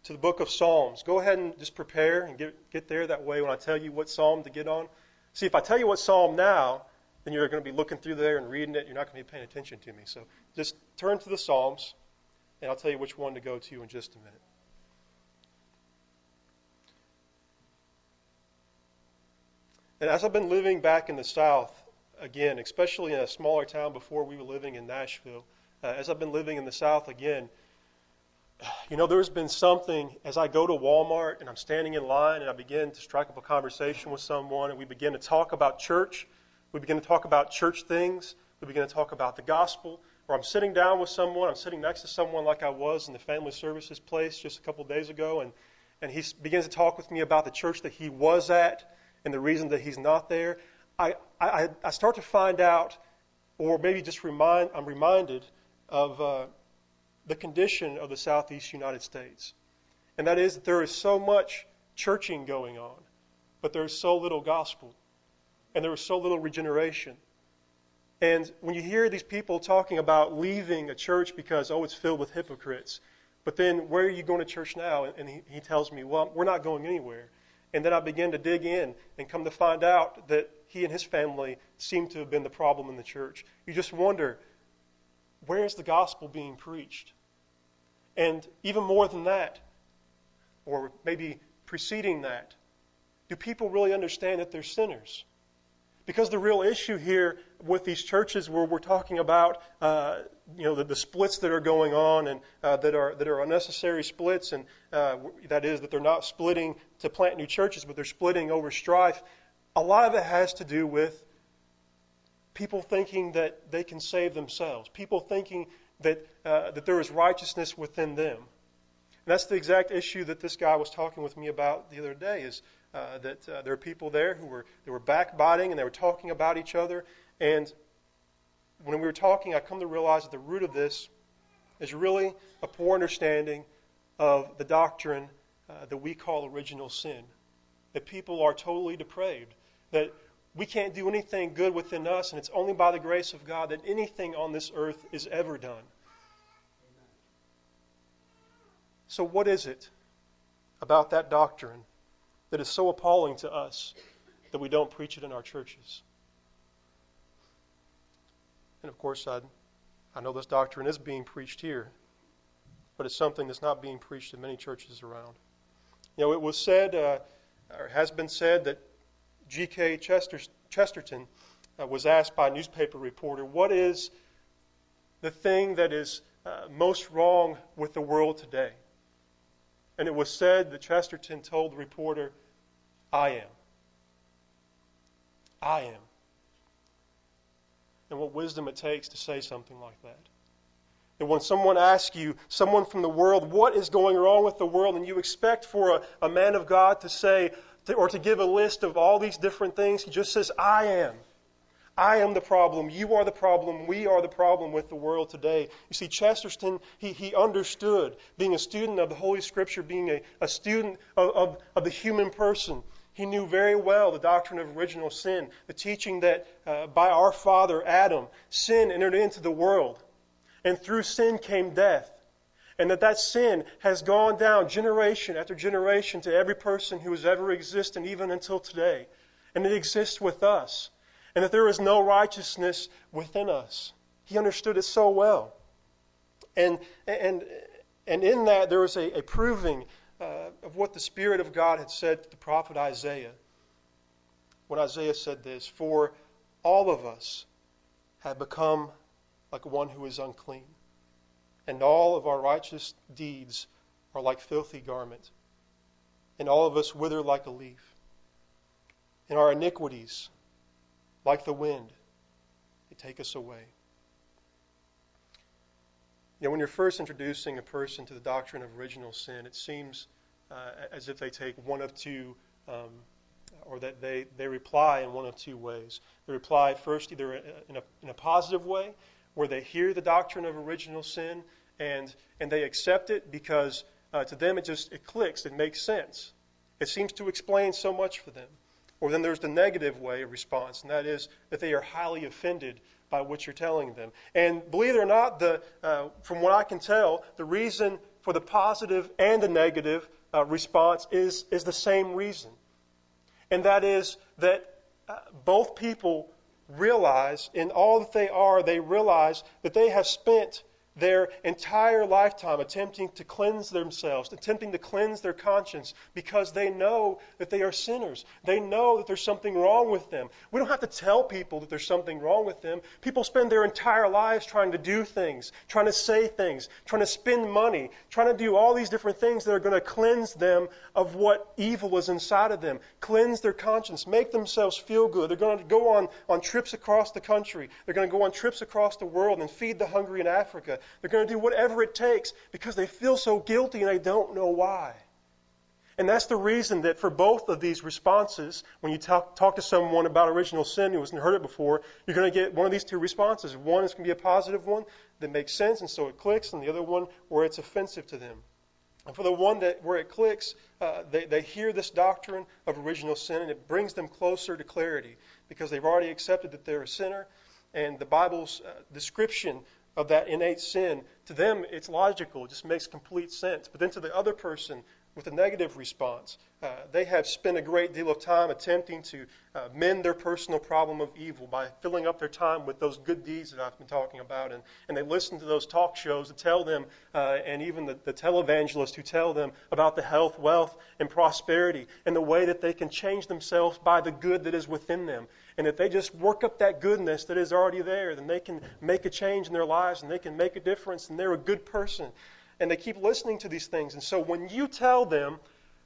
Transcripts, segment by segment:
to the book of Psalms. Go ahead and just prepare and get there. That way when I tell you what psalm to get on. See, if I tell you what psalm now, then you're going to be looking through there and reading it. You're not going to be paying attention to me. So just turn to the Psalms, and I'll tell you which one to go to in just a minute. And as I've been living back in the South, again, especially in a smaller town before we were living in Nashville, as I've been living in the South again, there's been something as I go to Walmart and I'm standing in line and I begin to strike up a conversation with someone and we begin to talk about church. We begin to talk about church things. We begin to talk about the gospel. Or I'm sitting down with someone. I'm sitting next to someone like I was in the family services place just a couple of days ago. And he begins to talk with me about the church that he was at and the reason that he's not there. I start to find out, or maybe just I'm reminded of the condition of the Southeast United States. And that is that there is so much churching going on, but there is so little gospel. And there is so little regeneration. And when you hear these people talking about leaving a church because, it's filled with hypocrites, but then where are you going to church now? And he tells me, well, we're not going anywhere. And then I begin to dig in and come to find out that he and his family seem to have been the problem in the church. You just wonder, where is the gospel being preached? And even more than that, or maybe preceding that, do people really understand that they're sinners? Because the real issue here with these churches where we're talking about, the splits that are going on and that are unnecessary splits, and that is that they're not splitting to plant new churches, but they're splitting over strife. A lot of it has to do with people thinking that they can save themselves. People thinking that there is righteousness within them. And that's the exact issue that this guy was talking with me about the other day. Is that there are people there who were backbiting and they were talking about each other. And when we were talking, I come to realize that the root of this is really a poor understanding of the doctrine that we call original sin. That people are totally depraved. That we can't do anything good within us, and it's only by the grace of God that anything on this earth is ever done. So what is it about that doctrine that is so appalling to us that we don't preach it in our churches? And of course, I know this doctrine is being preached here, but it's something that's not being preached in many churches around. It was said, or has been said, that G.K. Chesterton was asked by a newspaper reporter, what is the thing that is most wrong with the world today? And it was said that Chesterton told the reporter, I am. I am. And what wisdom it takes to say something like that. And when someone asks you, someone from the world, what is going wrong with the world, and you expect for a man of God to say, or to give a list of all these different things, he just says, I am. I am the problem. You are the problem. We are the problem with the world today. You see, Chesterton, he understood, being a student of the Holy Scripture, being a student of the human person. He knew very well the doctrine of original sin, the teaching that by our father Adam, sin entered into the world. And through sin came death. And that sin has gone down generation after generation to every person who has ever existed, even until today. And it exists with us. And that there is no righteousness within us. He understood it so well. And in that there was a proving of what the Spirit of God had said to the prophet Isaiah. When Isaiah said this, for all of us have become like one who is unclean. And all of our righteous deeds are like filthy garment. And all of us wither like a leaf. And our iniquities, like the wind, they take us away. When you're first introducing a person to the doctrine of original sin, it seems as if they take one of two, or that they reply in one of two ways. They reply first either in a positive way, where they hear the doctrine of original sin and they accept it because to them it clicks, it makes sense. It seems to explain so much for them. Or then there's the negative way of response, and that is that they are highly offended by what you're telling them. And believe it or not, from what I can tell, the reason for the positive and the negative response is the same reason. And that is that both people realize, in all that they realize that they have spent their entire lifetime attempting to cleanse themselves, attempting to cleanse their conscience, because they know that they are sinners. They know that there's something wrong with them. We don't have to tell people that there's something wrong with them. People spend their entire lives trying to do things, trying to say things, trying to spend money, trying to do all these different things that are going to cleanse them of what evil is inside of them, cleanse their conscience, make themselves feel good. They're going to go on trips across the country. They're going to go on trips across the world and feed the hungry in Africa. They're going to do whatever it takes because they feel so guilty and they don't know why. And that's the reason that for both of these responses, when you talk to someone about original sin who hasn't heard it before, you're going to get one of these two responses. One is going to be a positive one that makes sense and so it clicks, and the other one where it's offensive to them. And for the one where it clicks, they hear this doctrine of original sin and it brings them closer to clarity because they've already accepted that they're a sinner, and the Bible's description of that innate sin, to them it's logical, it just makes complete sense. But then to the other person with a negative response, they have spent a great deal of time attempting to mend their personal problem of evil by filling up their time with those good deeds that I've been talking about. And they listen to those talk shows that tell them, and even the televangelists who tell them about the health, wealth, and prosperity, and the way that they can change themselves by the good that is within them. And if they just work up that goodness that is already there, then they can make a change in their lives and they can make a difference and they're a good person. And they keep listening to these things. And so when you tell them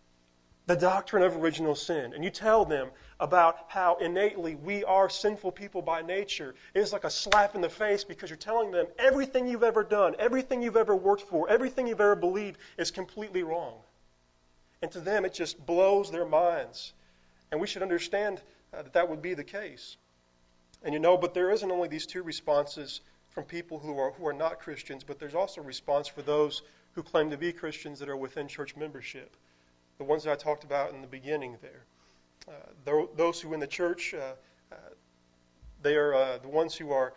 the doctrine of original sin, and you tell them about how innately we are sinful people by nature, it is like a slap in the face because you're telling them everything you've ever done, everything you've ever worked for, everything you've ever believed is completely wrong. And to them it just blows their minds. And we should understand that would be the case. And but there isn't only these two responses from people who are not Christians, but there's also a response for those who claim to be Christians that are within church membership. The ones that I talked about in the beginning there. Those who in the church, they are the ones who are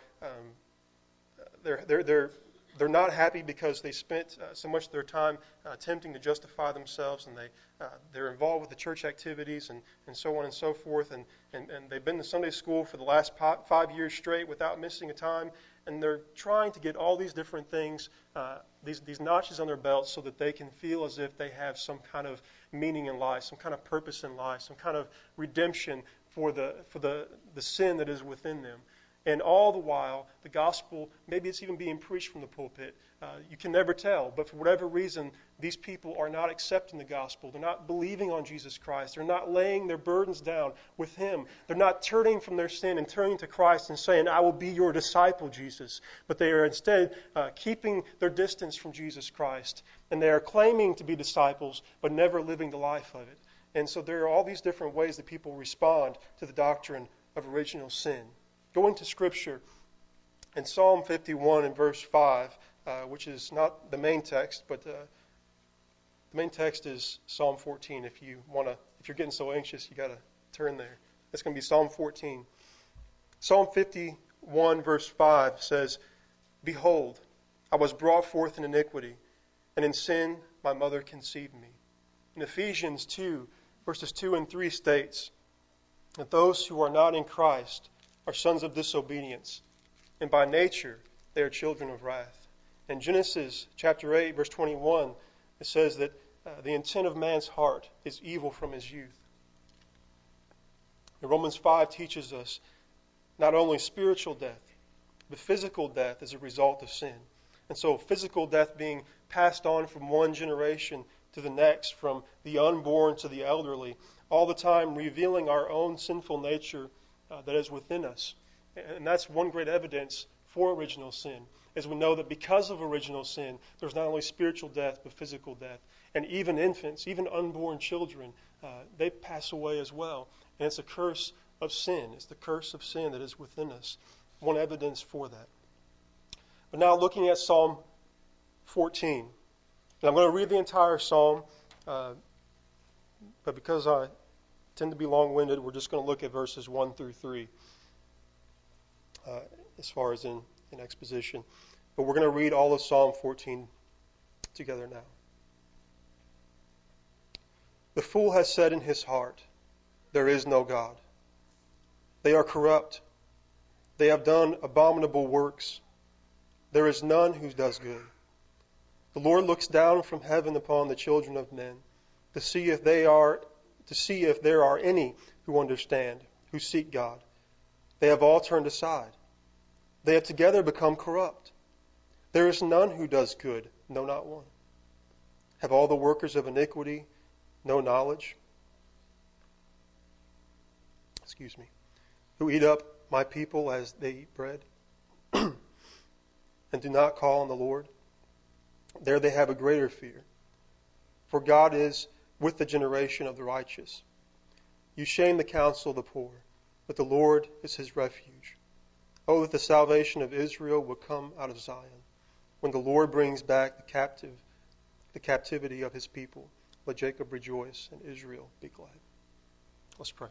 they're not happy because they spent so much of their time attempting to justify themselves, and they're involved with the church activities and so on and so forth, and they've been to Sunday school for the last 5 years straight without missing a time, and they're trying to get all these different things, these notches on their belts, so that they can feel as if they have some kind of meaning in life, some kind of purpose in life, some kind of redemption for the sin that is within them. And all the while, the gospel, maybe it's even being preached from the pulpit. You can never tell. But for whatever reason, these people are not accepting the gospel. They're not believing on Jesus Christ. They're not laying their burdens down with Him. They're not turning from their sin and turning to Christ and saying, I will be your disciple, Jesus. But they are instead keeping their distance from Jesus Christ. And they are claiming to be disciples, but never living the life of it. And so there are all these different ways that people respond to the doctrine of original sin. Go into Scripture in Psalm 51 and verse 5, which is not the main text, but the main text is Psalm 14. If you're getting so anxious, you got to turn there. It's going to be Psalm 14. Psalm 51 verse 5 says, Behold, I was brought forth in iniquity, and in sin my mother conceived me. In Ephesians 2 verses 2 and 3 states that those who are not in Christ are sons of disobedience, and by nature they are children of wrath. In Genesis chapter 8, verse 21, it says that the intent of man's heart is evil from his youth. And Romans 5 teaches us not only spiritual death, but physical death as a result of sin. And so physical death being passed on from one generation to the next, from the unborn to the elderly, all the time revealing our own sinful nature that is within us. And that's one great evidence for original sin, as we know that because of original sin, there's not only spiritual death, but physical death. And even infants, even unborn children, they pass away as well. And it's a curse of sin. It's the curse of sin that is within us. One evidence for that. But now looking at Psalm 14. And I'm going to read the entire psalm, but because I tend to be long-winded, we're just going to look at verses 1 through 3 as far as in exposition. But we're going to read all of Psalm 14 together now. The fool has said in his heart, there is no God. They are corrupt. They have done abominable works. There is none who does good. The Lord looks down from heaven upon the children of men to see if there are any who understand, who seek God. They have all turned aside. They have together become corrupt. There is none who does good, no, not one. Have all the workers of iniquity no knowledge? Who eat up my people as they eat bread, and do not call on the Lord? There they have a greater fear. For God is with the generation of the righteous. You shame the counsel of the poor, but the Lord is his refuge. Oh, that the salvation of Israel would come out of Zion. When the Lord brings back the captivity of his people, let Jacob rejoice and Israel be glad. Let's pray.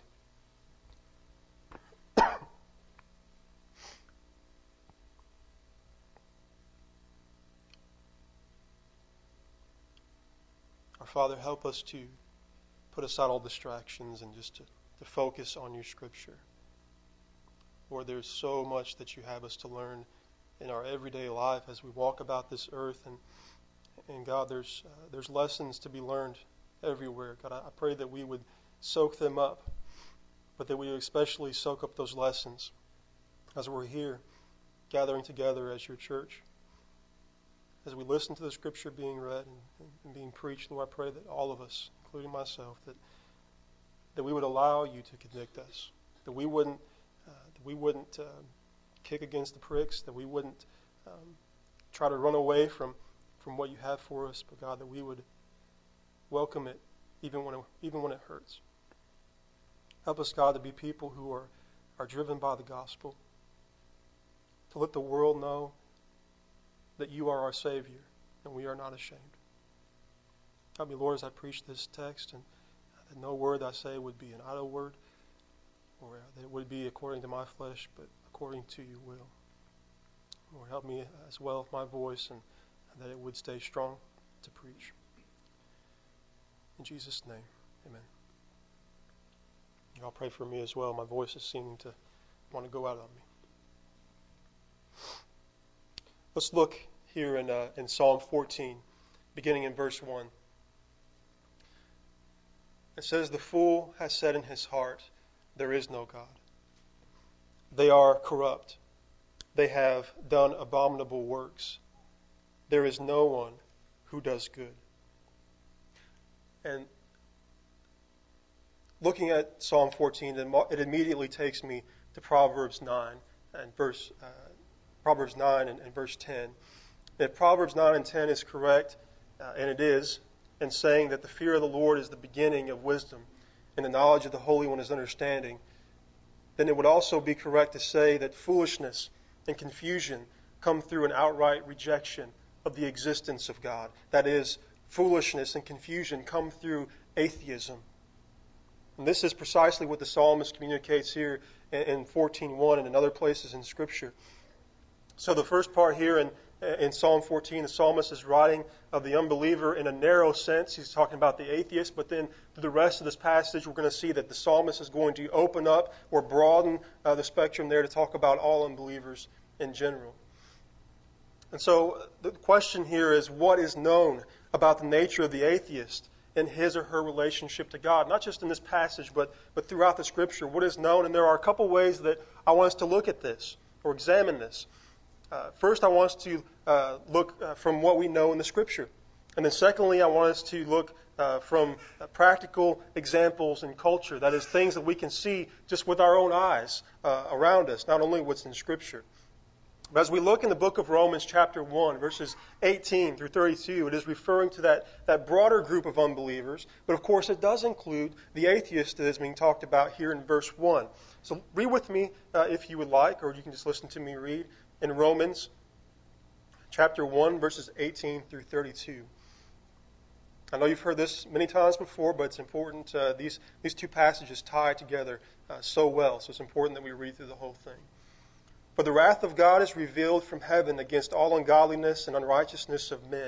Our Father, help us to put aside all distractions and just to focus on your Scripture. Lord, there's so much that you have us to learn in our everyday life as we walk about this earth. And God, there's lessons to be learned everywhere. God, I pray that we would soak them up, but that we would especially soak up those lessons as we're here gathering together as your church. As we listen to the Scripture being read and being preached, Lord, I pray that all of us, including myself, that we would allow you to convict us, that we wouldn't kick against the pricks, that we wouldn't try to run away from what you have for us, but God, that we would welcome it even when it hurts. Help us, God, to be people who are driven by the gospel, to let the world know that you are our Savior and we are not ashamed. Help me, Lord, as I preach this text, and that no word I say would be an idle word, or that it would be according to my flesh, but according to your will. Lord, help me as well with my voice, and that it would stay strong to preach. In Jesus' name, amen. Y'all pray for me as well. My voice is seeming to want to go out on me. Let's look here in Psalm 14, beginning in verse 1. It says, the fool has said in his heart, there is no God. They are corrupt. They have done abominable works. There is no one who does good. And looking at Psalm 14, it immediately takes me to Proverbs 9 and verse 10. If Proverbs 9 and 10 is correct, and it is, in saying that the fear of the Lord is the beginning of wisdom and the knowledge of the Holy One is understanding, then it would also be correct to say that foolishness and confusion come through an outright rejection of the existence of God. That is, foolishness and confusion come through atheism. And this is precisely what the psalmist communicates here in 14:1 and in other places in Scripture. So the first part here in Psalm 14, the psalmist is writing of the unbeliever in a narrow sense. He's talking about the atheist, but then through the rest of this passage, we're going to see that the psalmist is going to open up or broaden the spectrum there to talk about all unbelievers in general. And so the question here is, what is known about the nature of the atheist in his or her relationship to God? Not just in this passage, but throughout the Scripture. What is known? And there are a couple ways that I want us to look at this or examine this. First, I want us to look from what we know in the Scripture. And then secondly, I want us to look from practical examples in culture. That is, things that we can see just with our own eyes around us, not only what's in Scripture. But as we look in the book of Romans chapter 1, verses 18 through 32, it is referring to that broader group of unbelievers. But of course, it does include the atheist that is being talked about here in verse 1. So read with me if you would like, or you can just listen to me read in Romans chapter 1, verses 18 through 32. I know you've heard this many times before, but it's important. These two passages tie together so well, so it's important that we read through the whole thing. For the wrath of God is revealed from heaven against all ungodliness and unrighteousness of men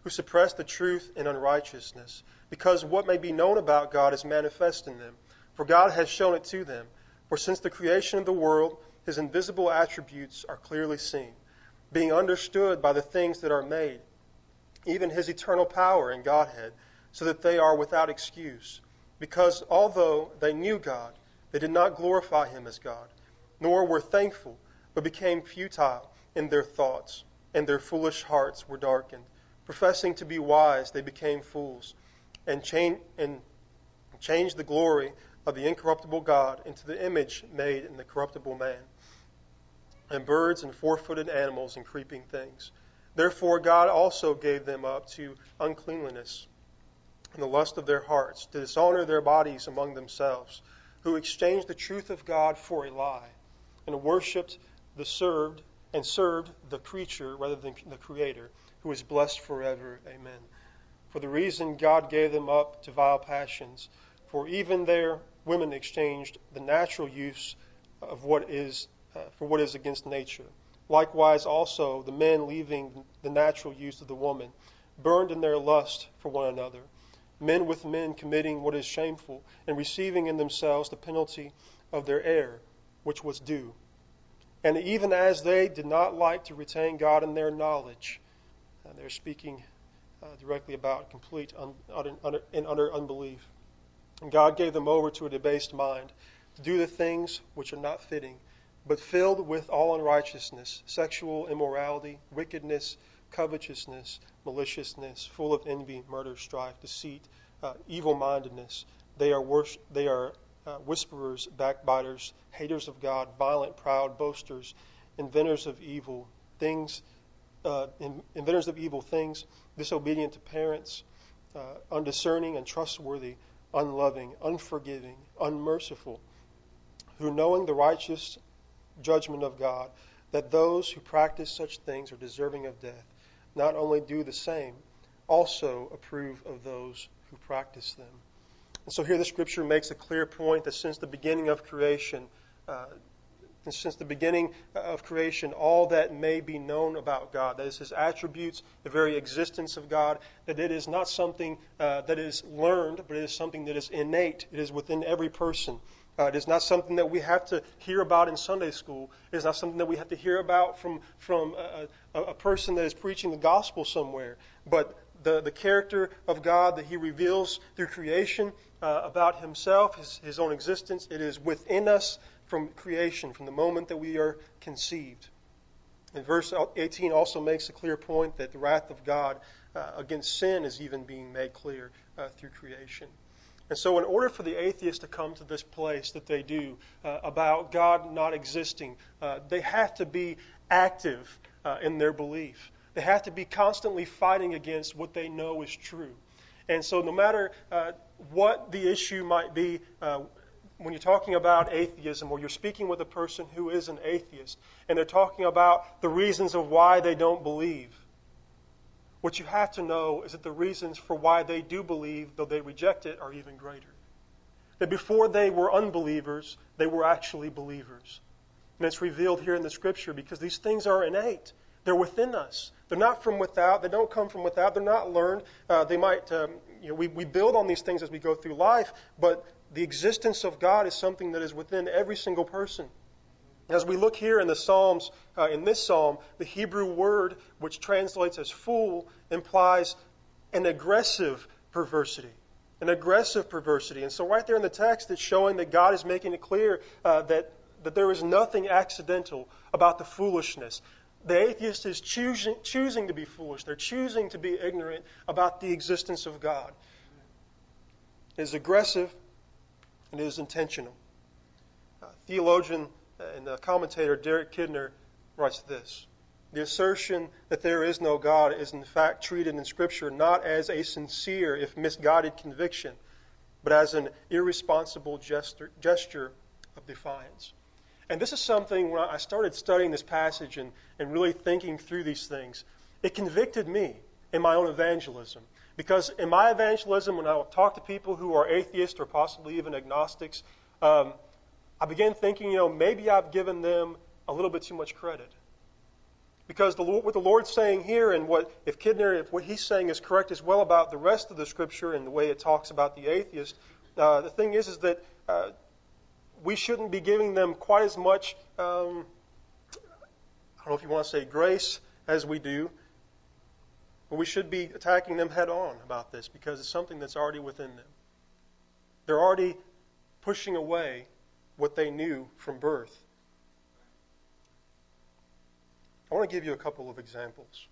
who suppress the truth in unrighteousness, because what may be known about God is manifest in them, for God has shown it to them. For since the creation of the world, his invisible attributes are clearly seen, being understood by the things that are made, even his eternal power and Godhead, so that they are without excuse. Because although they knew God, they did not glorify him as God, nor were thankful, but became futile in their thoughts, and their foolish hearts were darkened. Professing to be wise, they became fools, and changed the glory of the incorruptible God into the image made in the corruptible man, and birds and four-footed animals and creeping things. Therefore God also gave them up to uncleanliness and the lust of their hearts, to dishonor their bodies among themselves, who exchanged the truth of God for a lie, and worshipped served the creature rather than the Creator, who is blessed forever. Amen. For the reason God gave them up to vile passions, for even their women exchanged the natural use of what is for what is against nature. Likewise also the men, leaving the natural use of the woman, burned in their lust for one another, men with men committing what is shameful, and receiving in themselves the penalty of their error, which was due. And even as they did not like to retain God in their knowledge, they're speaking directly about complete and utter unbelief. And God gave them over to a debased mind, to do the things which are not fitting, but filled with all unrighteousness, sexual immorality, wickedness, covetousness, maliciousness, full of envy, murder, strife, deceit, evil-mindedness. They are whisperers, backbiters, haters of God, violent, proud, boasters, inventors of evil things, disobedient to parents, undiscerning, untrustworthy, unloving, unforgiving, unmerciful, who knowing the righteous judgment of God, that those who practice such things are deserving of death, not only do the same, also approve of those who practice them. And so here the Scripture makes a clear point that since the beginning of creation, all that may be known about God, that is his attributes, the very existence of God, that it is not something that is learned, but it is something that is innate. It is within every person. It is not something that we have to hear about in Sunday school. It is not something that we have to hear about from a person that is preaching the gospel somewhere. But the character of God that he reveals through creation about himself, his own existence, it is within us from creation, from the moment that we are conceived. And verse 18 also makes a clear point that the wrath of God against sin is even being made clear through creation. And so in order for the atheists to come to this place that they do about God not existing, they have to be active in their belief. They have to be constantly fighting against what they know is true. And so no matter what the issue might be, when you're talking about atheism or you're speaking with a person who is an atheist and they're talking about the reasons of why they don't believe, what you have to know is that the reasons for why they do believe, though they reject it, are even greater. That before they were unbelievers, they were actually believers. And it's revealed here in the Scripture because these things are innate. They're within us. They're not from without. They don't come from without. They're not learned. They might, we build on these things as we go through life, but the existence of God is something that is within every single person. As we look here in the Psalms, in this psalm, the Hebrew word, which translates as fool, implies an aggressive perversity. An aggressive perversity. And so right there in the text, it's showing that God is making it clear that there is nothing accidental about the foolishness. The atheist is choosing to be foolish. They're choosing to be ignorant about the existence of God. It is aggressive and it is intentional. Theologian and the commentator Derek Kidner writes this: the assertion that there is no God is in fact treated in Scripture not as a sincere, if misguided conviction, but as an irresponsible gesture of defiance. And this is something, when I started studying this passage and really thinking through these things, it convicted me in my own evangelism. Because in my evangelism, when I talk to people who are atheists or possibly even agnostics, I began thinking, maybe I've given them a little bit too much credit. Because what the Lord's saying here, and if Kidner, if what he's saying is correct as well about the rest of the Scripture and the way it talks about the atheist, the thing is that we shouldn't be giving them quite as much, I don't know if you want to say grace, as we do, but we should be attacking them head on about this because it's something that's already within them. They're already pushing away what they knew from birth. I want to give you a couple of examples.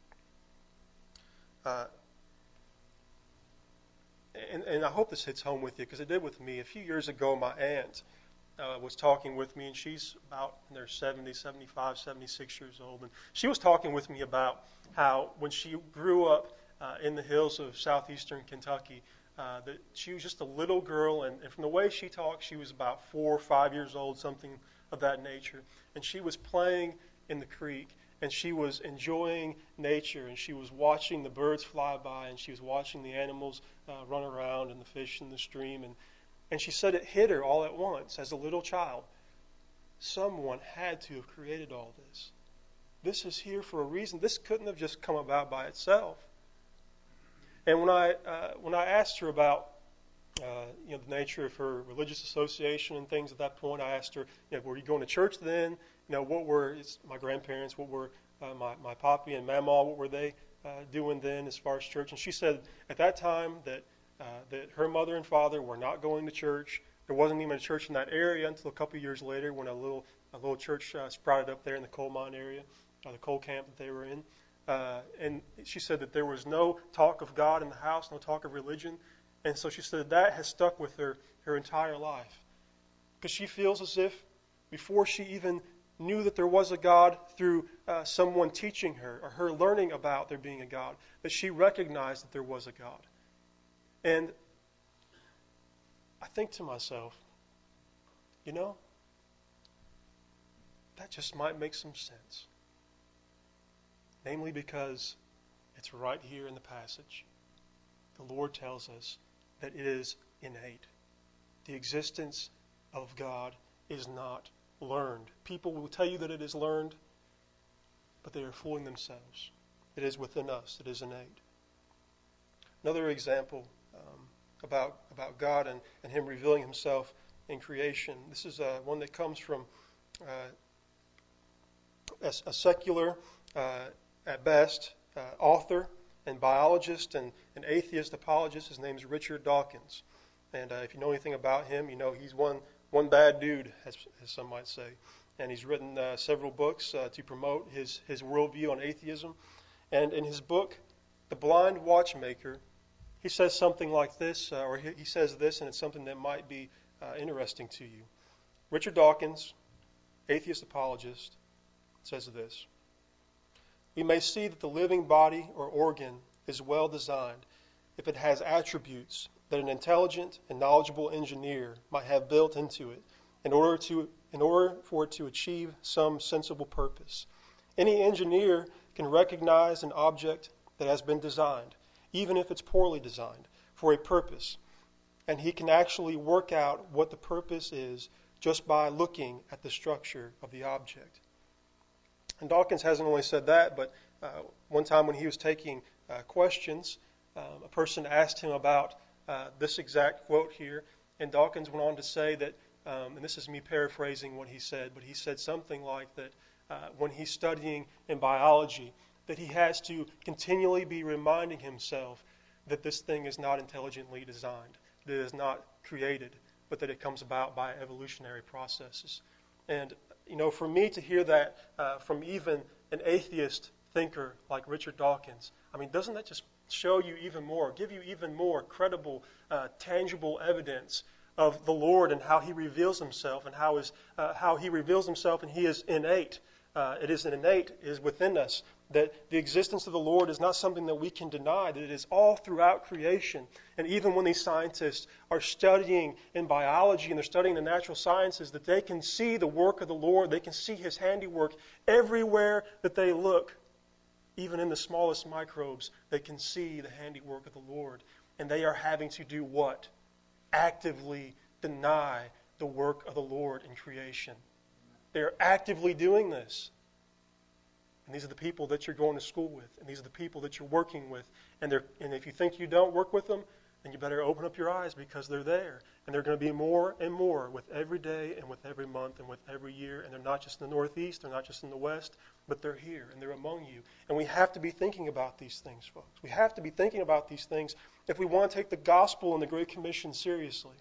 And I hope this hits home with you because it did with me. A few years ago, my aunt was talking with me, and she's about in their 70, 75, 76 years old. And she was talking with me about how when she grew up in the hills of southeastern Kentucky, that she was just a little girl, and from the way she talked, she was about 4 or 5 years old, something of that nature. And she was playing in the creek, and she was enjoying nature, and she was watching the birds fly by, and she was watching the animals run around and the fish in the stream. And she said it hit her all at once as a little child. Someone had to have created all this. This is here for a reason. This couldn't have just come about by itself. And when I asked her about the nature of her religious association and things at that point, I asked her, were you going to church then? What were my grandparents? What were my papi and mama? What were they doing then as far as church? And she said at that time that her mother and father were not going to church. There wasn't even a church in that area until a couple of years later when a little church sprouted up there in the coal mine area, the coal camp that they were in. And she said that there was no talk of God in the house, no talk of religion. And so she said that has stuck with her entire life. Because she feels as if before she even knew that there was a God through someone teaching her or her learning about there being a God, that she recognized that there was a God. And I think to myself, that just might make some sense. Namely because it's right here in the passage. The Lord tells us that it is innate. The existence of God is not learned. People will tell you that it is learned, but they are fooling themselves. It is within us. It is innate. Another example about God and Him revealing Himself in creation. This is one that comes from a secular, at best, author and biologist and an atheist apologist. His name is Richard Dawkins. And if you know anything about him, you know he's one bad dude, as some might say. And he's written several books to promote his worldview on atheism. And in his book, The Blind Watchmaker, he says something like this, or he says this, and it's something that might be interesting to you. Richard Dawkins, atheist apologist, says this: "We may see that the living body or organ is well designed if it has attributes that an intelligent and knowledgeable engineer might have built into it in order for it to achieve some sensible purpose. Any engineer can recognize an object that has been designed, even if it's poorly designed, for a purpose, and he can actually work out what the purpose is just by looking at the structure of the object." And Dawkins hasn't only said that, but one time when he was taking questions, a person asked him about this exact quote here, and Dawkins went on to say that, and this is me paraphrasing what he said, but he said something like that when he's studying in biology, that he has to continually be reminding himself that this thing is not intelligently designed, that it is not created, but that it comes about by evolutionary processes. And, for me to hear that from even an atheist thinker like Richard Dawkins, doesn't that just show you even more, give you even more credible, tangible evidence of the Lord and how He reveals Himself and how He reveals Himself and He is innate. It is within us, that the existence of the Lord is not something that we can deny, that it is all throughout creation. And even when these scientists are studying in biology and they're studying the natural sciences, that they can see the work of the Lord, they can see His handiwork everywhere that they look. Even in the smallest microbes, they can see the handiwork of the Lord. And they are having to do what? Actively deny the work of the Lord in creation. They are actively doing this. And these are the people that you're going to school with. And these are the people that you're working with. And if you think you don't work with them, then you better open up your eyes, because they're there. And they're going to be more and more with every day and with every month and with every year. And they're not just in the Northeast, they're not just in the West, but they're here and they're among you. And we have to be thinking about these things, folks. We have to be thinking about these things if we want to take the gospel and the Great Commission seriously.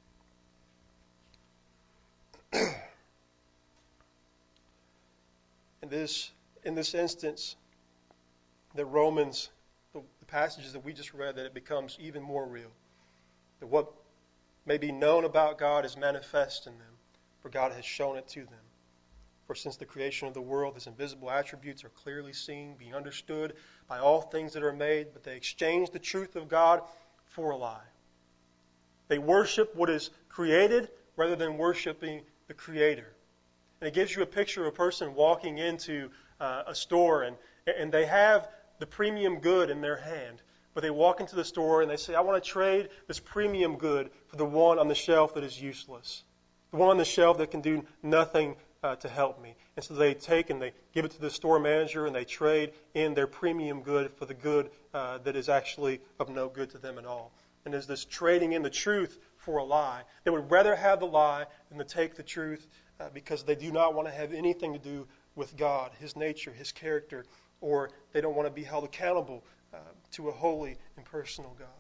In this instance, the Romans, the passages that we just read, that it becomes even more real. That what may be known about God is manifest in them, for God has shown it to them. For since the creation of the world, His invisible attributes are clearly seen, being understood by all things that are made, but they exchange the truth of God for a lie. They worship what is created rather than worshiping the Creator. And it gives you a picture of a person walking into a store, and they have the premium good in their hand. But they walk into the store and they say, I want to trade this premium good for the one on the shelf that is useless. The one on the shelf that can do nothing to help me. And so they take and they give it to the store manager, and they trade in their premium good for the good that is actually of no good to them at all. And there's this trading in the truth for a lie. They would rather have the lie than to take the truth, because they do not want to have anything to do with God, His nature, His character, or they don't want to be held accountable to a holy and personal God.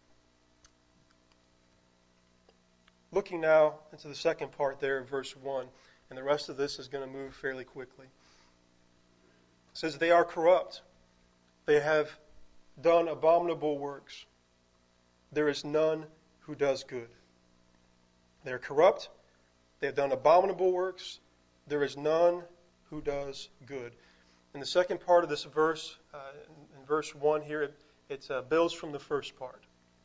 Looking now into the second part there of verse 1, and the rest of this is going to move fairly quickly. It says, they are corrupt. They have done abominable works. There is none who does good. They are corrupt. They have done abominable works. There is none who does good. In the second part of this verse, in verse 1 here, it builds from the first part,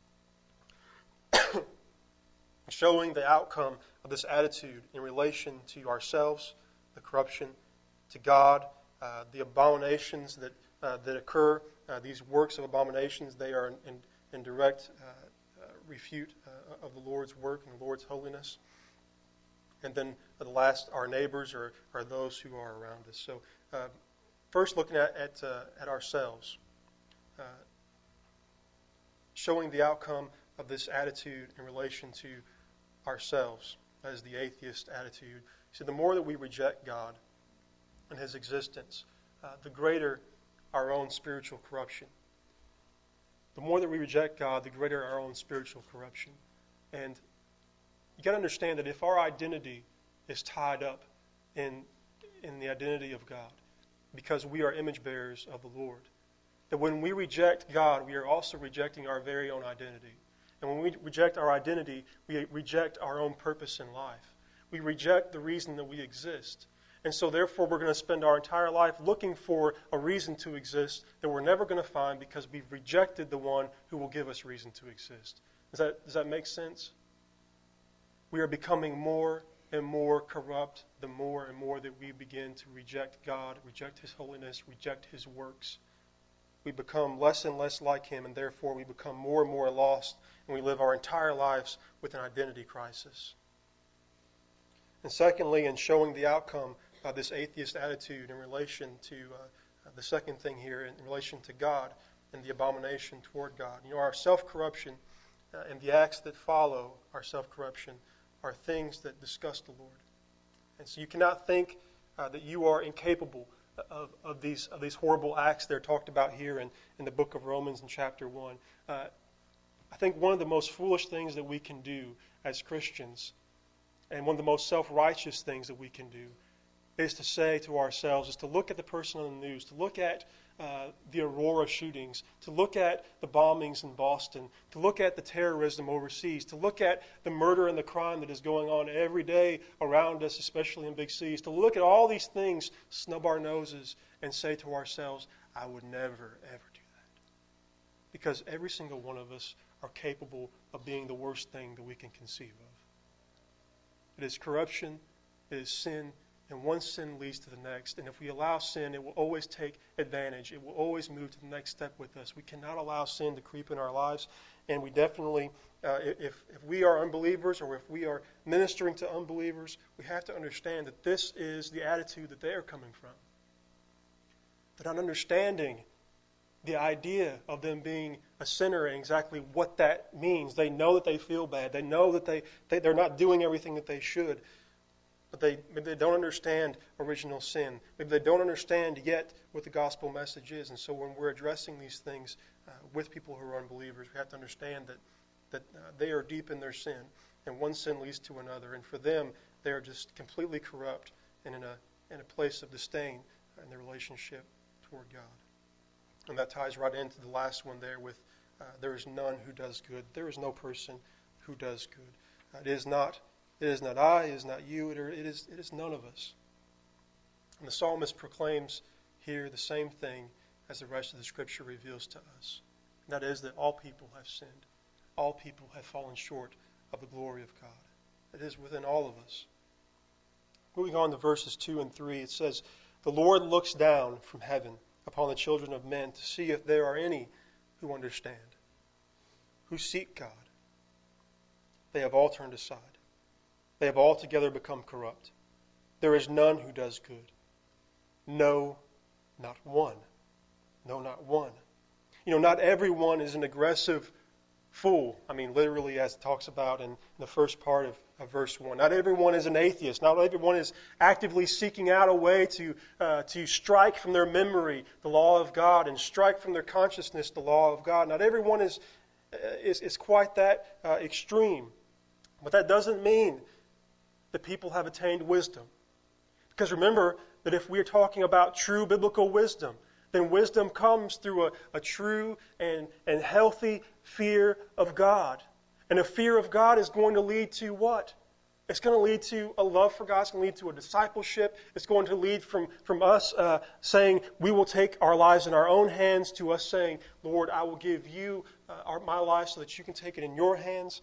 showing the outcome of this attitude in relation to ourselves, the corruption, to God, the abominations that occur. These works of abominations, they are in direct refute of the Lord's work and the Lord's holiness. And then the last, our neighbors are those who are around us. So first looking at ourselves, showing the outcome of this attitude in relation to ourselves as the atheist attitude. So the more that we reject God and His existence, the greater our own spiritual corruption. The more that we reject God, the greater our own spiritual corruption. And you got to understand that if our identity is tied up in the identity of God, because we are image bearers of the Lord, that when we reject God, we are also rejecting our very own identity. And when we reject our identity, we reject our own purpose in life. We reject the reason that we exist. And so therefore we're going to spend our entire life looking for a reason to exist that we're never going to find, because we've rejected the one who will give us reason to exist. Does that make sense? We are becoming more and more corrupt the more and more that we begin to reject God, reject His holiness, reject His works. We become less and less like Him, and therefore we become more and more lost, and we live our entire lives with an identity crisis. And secondly, in showing the outcome of this atheist attitude in relation to the second thing here, in relation to God and the abomination toward God. You know, our self-corruption and the acts that follow our self-corruption are things that disgust the Lord. And so you cannot think that you are incapable of these horrible acts that are talked about here in the book of Romans in chapter 1. I think one of the most foolish things that we can do as Christians, and one of the most self-righteous things that we can do, is to say to ourselves, is to look at the person on the news, to look at the Aurora shootings, to look at the bombings in Boston, to look at the terrorism overseas, to look at the murder and the crime that is going on every day around us, especially in big cities, to look at all these things, snub our noses, and say to ourselves, I would never, ever do that. Because every single one of us are capable of being the worst thing that we can conceive of. It is corruption, it is sin, and one sin leads to the next. And if we allow sin, it will always take advantage. It will always move to the next step with us. We cannot allow sin to creep in our lives. And we definitely, if we are unbelievers, or if we are ministering to unbelievers, we have to understand that this is the attitude that they are coming from. They're not understanding the idea of them being a sinner and exactly what that means. They know that they feel bad. They know that they're not doing everything that they should. But maybe they don't understand original sin. Maybe they don't understand yet what the gospel message is. And so when we're addressing these things with people who are unbelievers, we have to understand that they are deep in their sin. And one sin leads to another. And for them, they are just completely corrupt and in a place of disdain in their relationship toward God. And that ties right into the last one there with there is none who does good. There is no person who does good. It is not I, it is not you, it is none of us. And the psalmist proclaims here the same thing as the rest of the Scripture reveals to us. And that is that all people have sinned. All people have fallen short of the glory of God. It is within all of us. Moving on to verses 2 and 3, it says, "The Lord looks down from heaven upon the children of men to see if there are any who understand, who seek God. They have all turned aside. They have altogether become corrupt. There is none who does good. No, not one. No, not one." Not everyone is an aggressive fool. I mean, literally, as it talks about in the first part of verse 1. Not everyone is an atheist. Not everyone is actively seeking out a way to strike from their memory the law of God and strike from their consciousness the law of God. Not everyone is quite that extreme. But that doesn't mean that people have attained wisdom. Because remember that if we're talking about true biblical wisdom, then wisdom comes through a true and healthy fear of God. And a fear of God is going to lead to what? It's going to lead to a love for God. It's going to lead to a discipleship. It's going to lead from us saying we will take our lives in our own hands to us saying, "Lord, I will give you my life so that you can take it in your hands."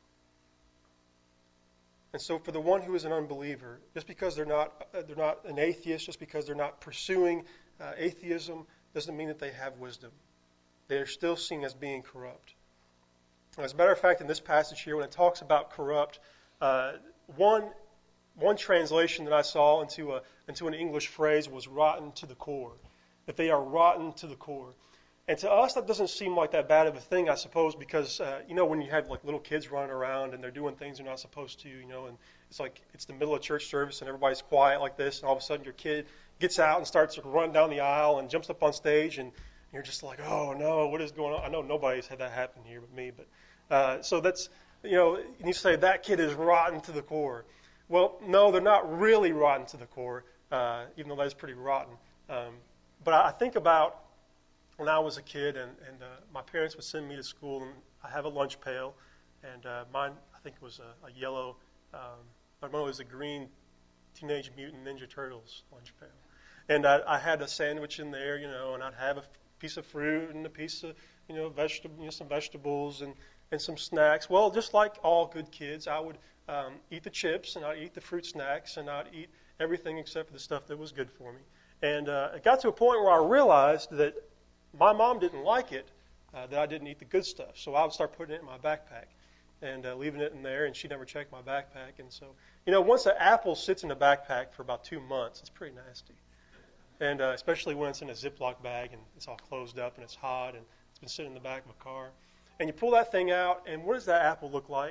And so for the one who is an unbeliever, just because they're not an atheist, just because they're not pursuing atheism, doesn't mean that they have wisdom. They are still seen as being corrupt. As a matter of fact, in this passage here, when it talks about corrupt, one translation that I saw into an English phrase was rotten to the core. That they are rotten to the core. And to us, that doesn't seem like that bad of a thing, I suppose, because, when you have like little kids running around and they're doing things they're not supposed to, and it's like it's the middle of church service and everybody's quiet like this, and all of a sudden your kid gets out and starts to run down the aisle and jumps up on stage, and you're just like, "Oh no, what is going on?" I know nobody's had that happen here but me, but so that's, you say that kid is rotten to the core. Well, no, they're not really rotten to the core, even though that is pretty rotten. But I think about when I was a kid and my parents would send me to school, and I have a lunch pail, and mine, I think, was a yellow, it was a green Teenage Mutant Ninja Turtles lunch pail. And I had a sandwich in there, and I'd have a piece of fruit and a piece of, some vegetables and some snacks. Well, just like all good kids, I would eat the chips and I'd eat the fruit snacks and I'd eat everything except for the stuff that was good for me. And it got to a point where I realized that my mom didn't like it, that I didn't eat the good stuff. So I would start putting it in my backpack and leaving it in there, and she never checked my backpack. And so, once an apple sits in a backpack for about 2 months, it's pretty nasty. And especially when it's in a Ziploc bag and it's all closed up and it's hot and it's been sitting in the back of a car. And you pull that thing out, and what does that apple look like?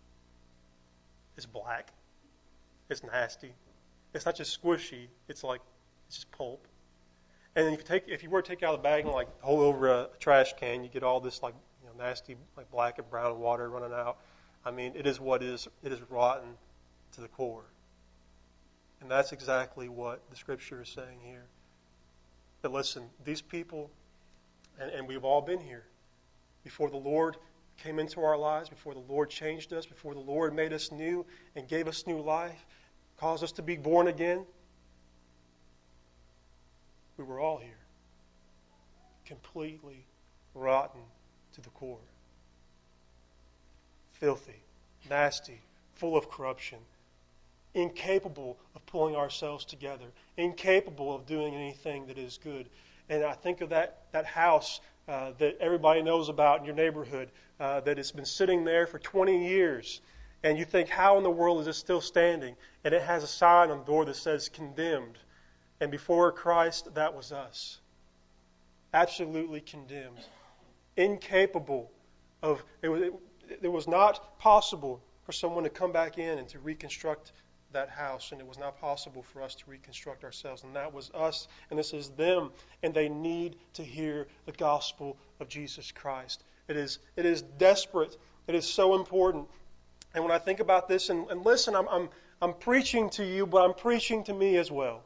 It's black. It's nasty. It's not just squishy. It's just pulp. And then if you were to take it out of the bag and hold over a trash can, you get all this nasty black and brown water running out. I mean, it is what it is. It is rotten to the core. And that's exactly what the Scripture is saying here. But listen, these people, and we've all been here, before the Lord came into our lives, before the Lord changed us, before the Lord made us new and gave us new life, caused us to be born again, we were all here, completely rotten to the core. Filthy, nasty, full of corruption, incapable of pulling ourselves together, incapable of doing anything that is good. And I think of that house that everybody knows about in your neighborhood that has been sitting there for 20 years. And you think, how in the world is it still standing? And it has a sign on the door that says condemned. And before Christ, that was us. absolutely condemned, incapable of, it was not possible for someone to come back in and to reconstruct that house, and it was not possible for us to reconstruct ourselves, and that was us, and this is them, and they need to hear the gospel of Jesus Christ. It is desperate. It is so important. And when I think about this, and listen, I'm preaching to you, but I'm preaching to me as well.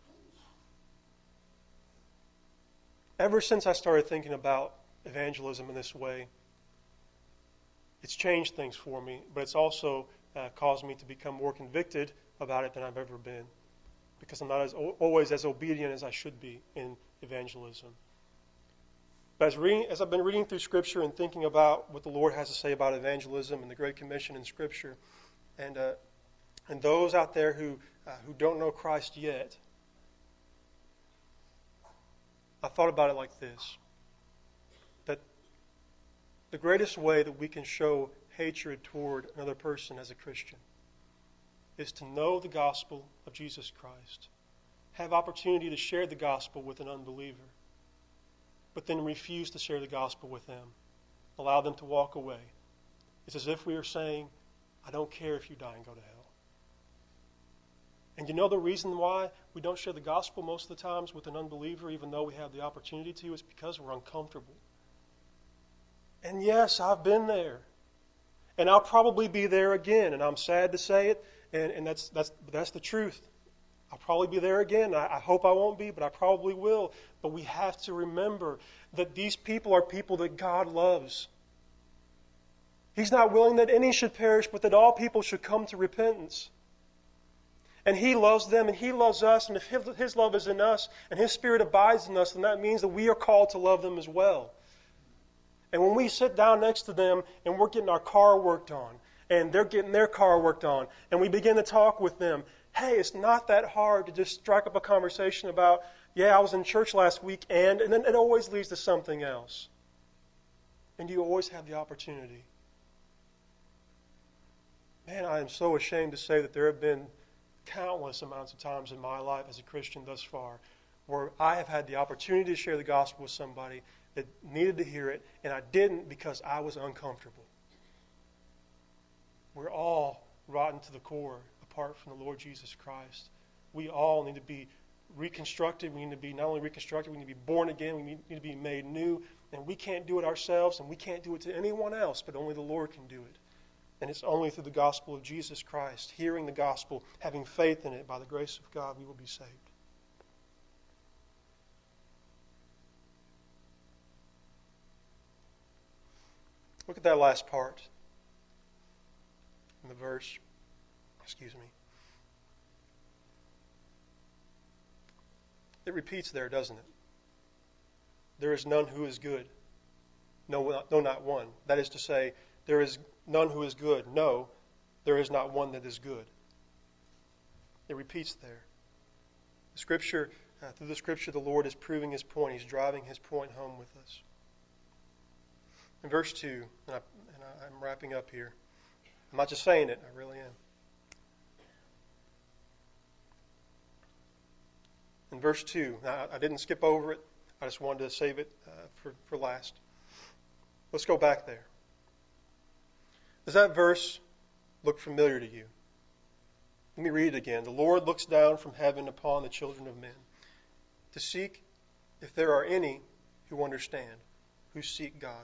Ever since I started thinking about evangelism in this way, it's changed things for me, but it's also caused me to become more convicted about it than I've ever been, because I'm not always as obedient as I should be in evangelism. But as I've been reading through Scripture and thinking about what the Lord has to say about evangelism and the Great Commission in Scripture, and those out there who don't know Christ yet, I thought about it like this: that the greatest way that we can show hatred toward another person as a Christian is to know the gospel of Jesus Christ, have opportunity to share the gospel with an unbeliever, but then refuse to share the gospel with them, allow them to walk away. It's as if we are saying, I don't care if you die and go to hell. And you know the reason why we don't share the gospel most of the times with an unbeliever, even though we have the opportunity to, is because we're uncomfortable. And yes, I've been there. And I'll probably be there again. And I'm sad to say it, and that's the truth. I'll probably be there again. I hope I won't be, but I probably will. But we have to remember that these people are people that God loves. He's not willing that any should perish, but that all people should come to repentance. And He loves them, and He loves us, and if His love is in us, and His Spirit abides in us, then that means that we are called to love them as well. And when we sit down next to them, and we're getting our car worked on, and they're getting their car worked on, and we begin to talk with them, hey, it's not that hard to just strike up a conversation about, yeah, I was in church last week, and then it always leads to something else. And you always have the opportunity. Man, I am so ashamed to say that there have been countless amounts of times in my life as a Christian thus far where I have had the opportunity to share the gospel with somebody that needed to hear it, and I didn't because I was uncomfortable. We're all rotten to the core apart from the Lord Jesus Christ. We all need to be reconstructed. We need to be not only reconstructed, we need to be born again. We need to be made new. And we can't do it ourselves, and we can't do it to anyone else, but only the Lord can do it. And it's only through the gospel of Jesus Christ, hearing the gospel, having faith in it, by the grace of God, we will be saved. Look at that last part in the verse. Excuse me. It repeats there, doesn't it? There is none who is good. No, not one. That is to say, there is none who is good. No, there is not one that is good. It repeats there. The Scripture, through the Scripture, the Lord is proving His point. He's driving His point home with us. In verse 2, and I'm wrapping up here. I'm not just saying it, I really am. In verse 2, now I didn't skip over it. I just wanted to save it for last. Let's go back there. Does that verse look familiar to you? Let me read it again. The Lord looks down from heaven upon the children of men to seek if there are any who understand, who seek God.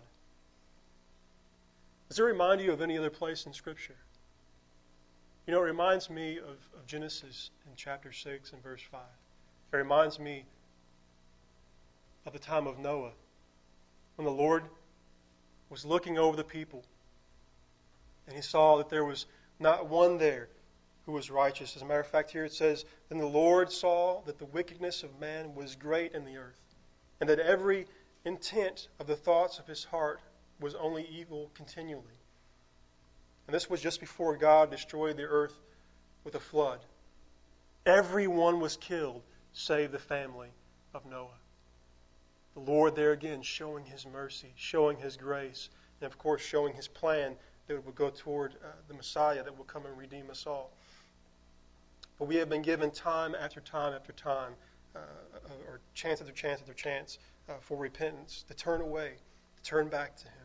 Does it remind you of any other place in Scripture? You know, it reminds me of Genesis in chapter 6 and verse 5. It reminds me of the time of Noah, when the Lord was looking over the people, and He saw that there was not one there who was righteous. As a matter of fact, here it says, then the Lord saw that the wickedness of man was great in the earth, and that every intent of the thoughts of his heart was only evil continually. And this was just before God destroyed the earth with a flood. Everyone was killed save the family of Noah. The Lord there again showing His mercy, showing His grace, and of course showing His plan that it would go toward the Messiah that will come and redeem us all. But we have been given time after time after time or chance after chance after chance for repentance, to turn away, to turn back to Him.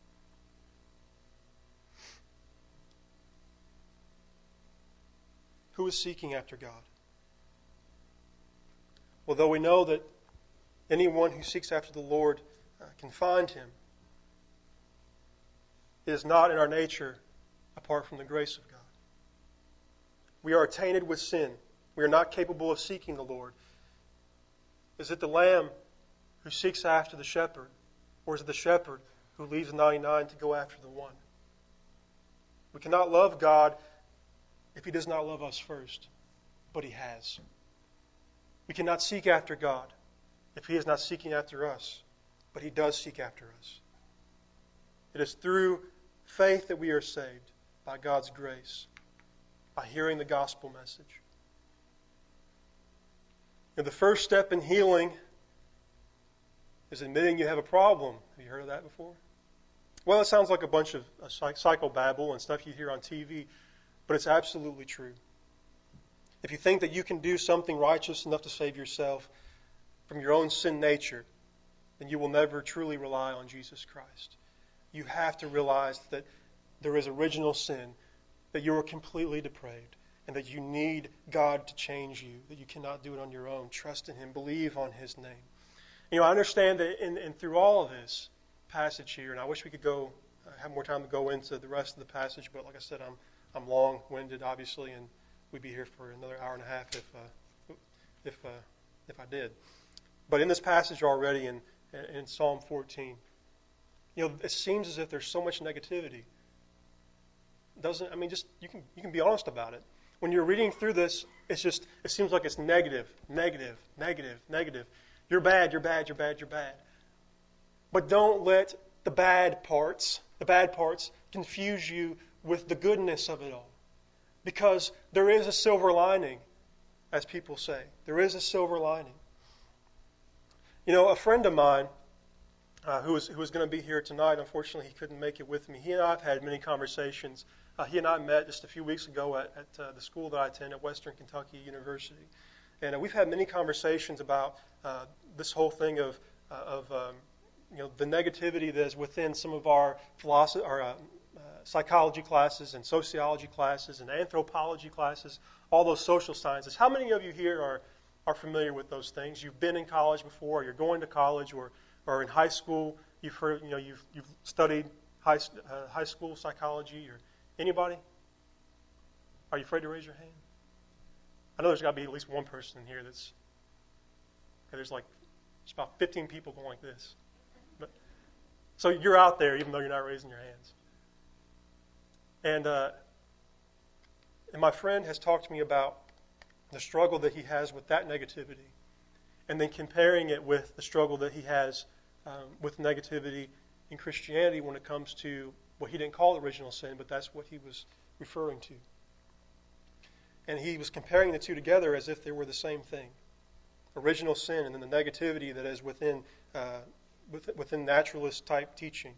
Who is seeking after God? Well, though we know that anyone who seeks after the Lord can find Him, it is not in our nature apart from the grace of God. We are tainted with sin. We are not capable of seeking the Lord. Is it the lamb who seeks after the shepherd, or is it the shepherd who leaves the 99 to go after the one? We cannot love God if He does not love us first, but He has. We cannot seek after God if He is not seeking after us, but He does seek after us. It is through faith that we are saved, by God's grace, by hearing the gospel message. And the first step in healing is admitting you have a problem. Have you heard of that before? Well, it sounds like a bunch of psychobabble and stuff you hear on TV, but it's absolutely true. If you think that you can do something righteous enough to save yourself from your own sin nature, then you will never truly rely on Jesus Christ. You have to realize that there is original sin, that you are completely depraved, and that you need God to change you, that you cannot do it on your own. Trust in Him. Believe on His name. You know, I understand that in through all of this passage here, and I wish we could go have more time to go into the rest of the passage, but like I said, I'm long-winded, obviously, and we'd be here for another hour and a half if I did. But in this passage already, in Psalm 14, you know, it seems as if there's so much negativity. You can be honest about it. When you're reading through this, it seems like it's negative, negative, negative, negative. You're bad, you're bad, you're bad, you're bad. But don't let the bad parts confuse you with the goodness of it all. Because there is a silver lining, as people say. There is a silver lining. You know, a friend of mine who was going to be here tonight, unfortunately he couldn't make it with me. He and I have had many conversations. He and I met just a few weeks ago at the school that I attend at Western Kentucky University. And we've had many conversations about this whole thing of the negativity that is within some of our psychology classes and sociology classes and anthropology classes, all those social sciences. How many of you here are familiar with those things? You've been in college before, or you're going to college, or in high school you've heard, you've studied high school psychology, or anybody? Are you afraid to raise your hand? I know there's got to be at least one person in here that's. There's about 15 people going like this. So you're out there, even though you're not raising your hands. And my friend has talked to me about the struggle that he has with that negativity, and then comparing it with the struggle that he has with negativity in Christianity when it comes to what he didn't call original sin, but that's what he was referring to. And he was comparing the two together as if they were the same thing. Original sin and then the negativity that is within naturalist-type teaching,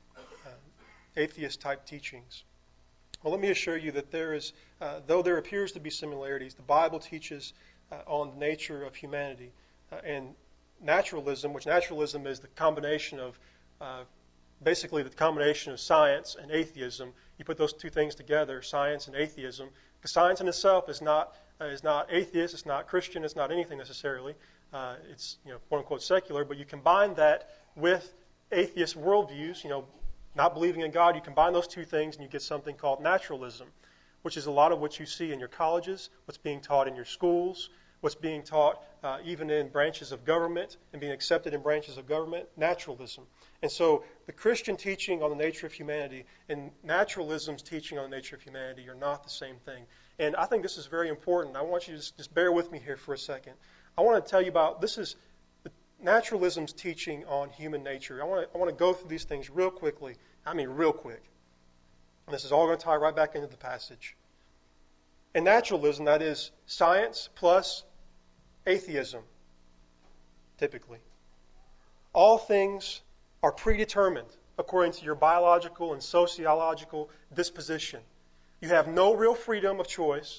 atheist-type teachings. Well, let me assure you that there is, though there appears to be similarities, the Bible teaches on the nature of humanity. And naturalism, which naturalism is the combination of, basically the combination of science and atheism. You put those two things together, science and atheism. Because science in itself is not atheist, it's not Christian, it's not anything necessarily. It's quote unquote secular, but you combine that with atheist worldviews, not believing in God. You combine those two things and you get something called naturalism, which is a lot of what you see in your colleges, what's being taught in your schools, what's being taught even in branches of government and being accepted in branches of government, naturalism. And so the Christian teaching on the nature of humanity and naturalism's teaching on the nature of humanity are not the same thing. And I think this is very important. I want you to just bear with me here for a second. I want to tell you about, this is naturalism's teaching on human nature. I want to go through these things real quickly. I mean real quick. And this is all going to tie right back into the passage. In naturalism, that is science plus atheism, typically. All things are predetermined according to your biological and sociological disposition. You have no real freedom of choice,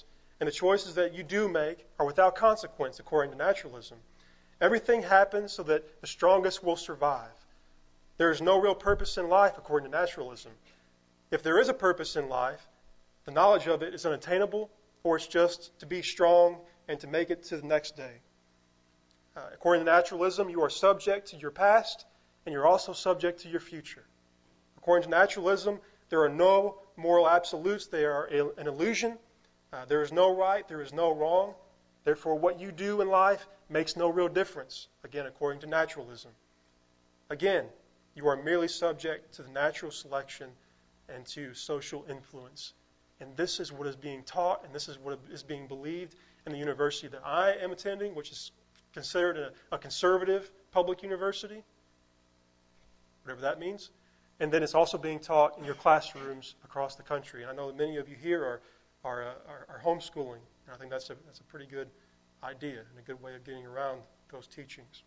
And the choices that you do make are without consequence, according to naturalism. Everything happens so that the strongest will survive. There is no real purpose in life, according to naturalism. If there is a purpose in life, the knowledge of it is unattainable, or it's just to be strong and to make it to the next day. According to naturalism, you are subject to your past, and you're also subject to your future. According to naturalism, there are no moral absolutes. They are an illusion. There is no right. There is no wrong. Therefore, what you do in life makes no real difference, again, according to naturalism. Again, you are merely subject to the natural selection and to social influence. And this is what is being taught, and this is what is being believed in the university that I am attending, which is considered a conservative public university, whatever that means. And then it's also being taught in your classrooms across the country. And I know that many of you here are homeschooling. And I think that's a pretty good idea and a good way of getting around those teachings.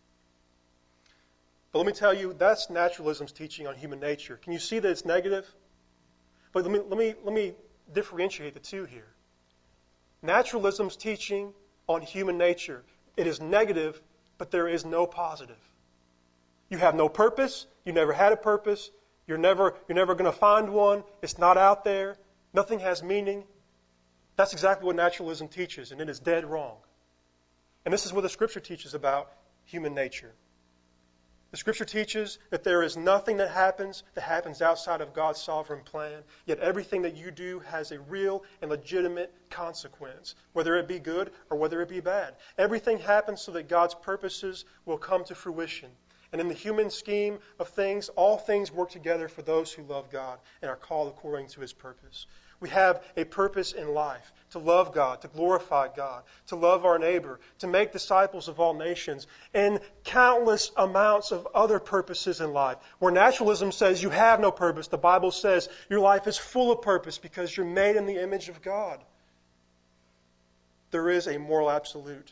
But let me tell you, that's naturalism's teaching on human nature. Can you see that it's negative? But let me differentiate the two here. Naturalism's teaching on human nature, it is negative, but there is no positive. You have no purpose. You never had a purpose. You're never going to find one. It's not out there. Nothing has meaning. That's exactly what naturalism teaches, and it is dead wrong. And this is what the Scripture teaches about human nature. The Scripture teaches that there is nothing that happens outside of God's sovereign plan, yet everything that you do has a real and legitimate consequence, whether it be good or whether it be bad. Everything happens so that God's purposes will come to fruition. And in the human scheme of things, all things work together for those who love God and are called according to His purpose. We have a purpose in life, to love God, to glorify God, to love our neighbor, to make disciples of all nations, and countless amounts of other purposes in life. Where naturalism says you have no purpose, the Bible says your life is full of purpose because you're made in the image of God. There is a moral absolute.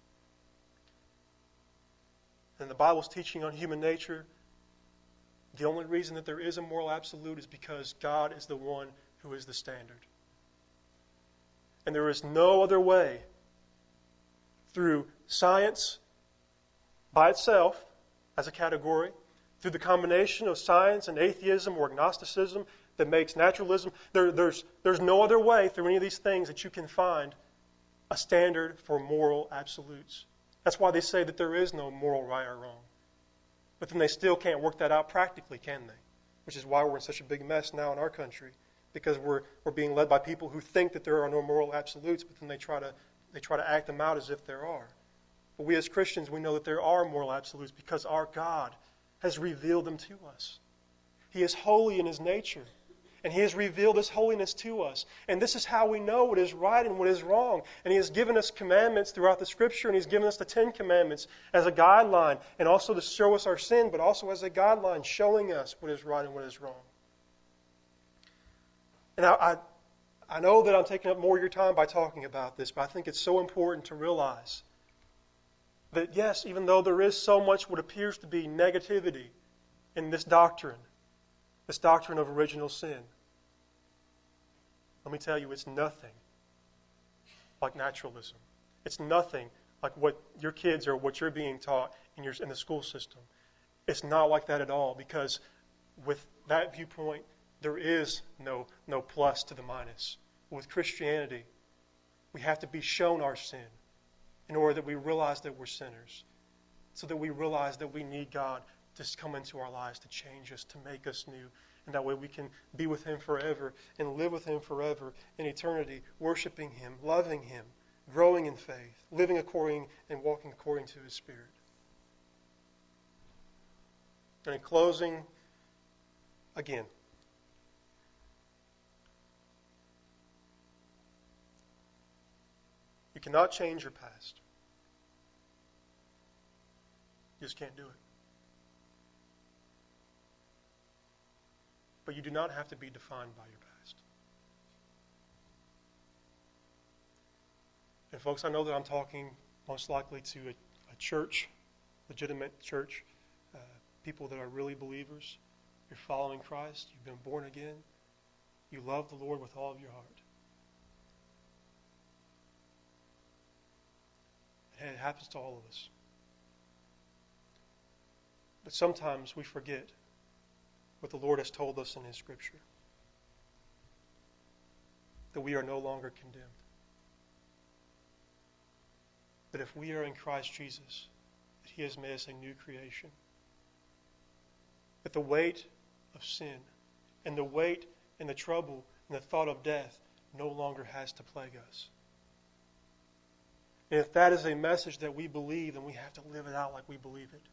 And the Bible's teaching on human nature, the only reason that there is a moral absolute is because God is the one who is the standard. And there is no other way through science by itself as a category, through the combination of science and atheism or agnosticism that makes naturalism, there's no other way through any of these things that you can find a standard for moral absolutes. That's why they say that there is no moral right or wrong. But then they still can't work that out practically, can they? Which is why we're in such a big mess now in our country. Because we're being led by people who think that there are no moral absolutes, but then they try to act them out as if there are. But we as Christians, we know that there are moral absolutes because our God has revealed them to us. He is holy in His nature, and He has revealed His holiness to us. And this is how we know what is right and what is wrong. And He has given us commandments throughout the Scripture, and He's given us the 10 Commandments as a guideline, and also to show us our sin, but also as a guideline showing us what is right and what is wrong. And I know that I'm taking up more of your time by talking about this, but I think it's so important to realize that, yes, even though there is so much what appears to be negativity in this doctrine of original sin, let me tell you, it's nothing like naturalism. It's nothing like what your kids or what you're being taught in the school system. It's not like that at all, because with that viewpoint, there is no plus to the minus. With Christianity, we have to be shown our sin in order that we realize that we're sinners, so that we realize that we need God to come into our lives to change us, to make us new. And that way we can be with Him forever and live with Him forever in eternity, worshiping Him, loving Him, growing in faith, living according and walking according to His Spirit. And in closing, again, you cannot change your past. You just can't do it. But you do not have to be defined by your past. And folks, I know that I'm talking most likely to a church, legitimate church, people that are really believers. You're following Christ. You've been born again. You love the Lord with all of your heart. And it happens to all of us. But sometimes we forget what the Lord has told us in His Scripture. That we are no longer condemned. That if we are in Christ Jesus, that He has made us a new creation. That the weight of sin and the weight and the trouble and the thought of death no longer has to plague us. And if that is a message that we believe, then we have to live it out like we believe it.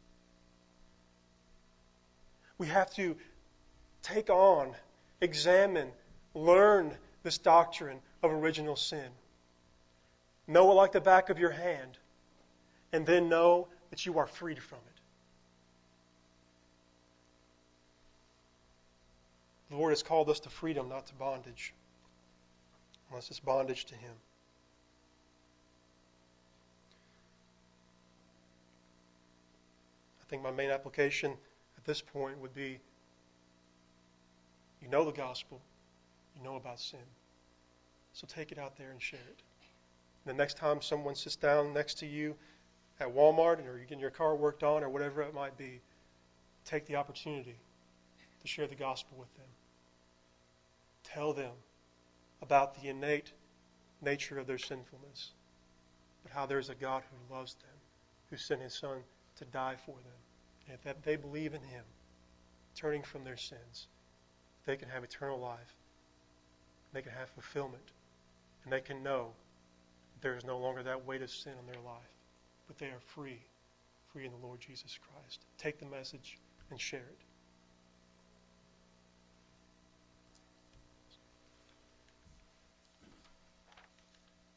We have to take on, examine, learn this doctrine of original sin. Know it like the back of your hand, and then know that you are freed from it. The Lord has called us to freedom, not to bondage, unless it's bondage to Him. I think my main application at this point would be, you know the gospel, you know about sin, so take it out there and share it. And the next time someone sits down next to you at Walmart, or you're getting your car worked on, or whatever it might be, take the opportunity to share the gospel with them. Tell them about the innate nature of their sinfulness, but how there's a God who loves them, who sent His Son to die for them. And if that they believe in Him, turning from their sins, they can have eternal life. They can have fulfillment. And they can know there is no longer that weight of sin on their life, but they are free in the Lord Jesus Christ. Take the message and share it.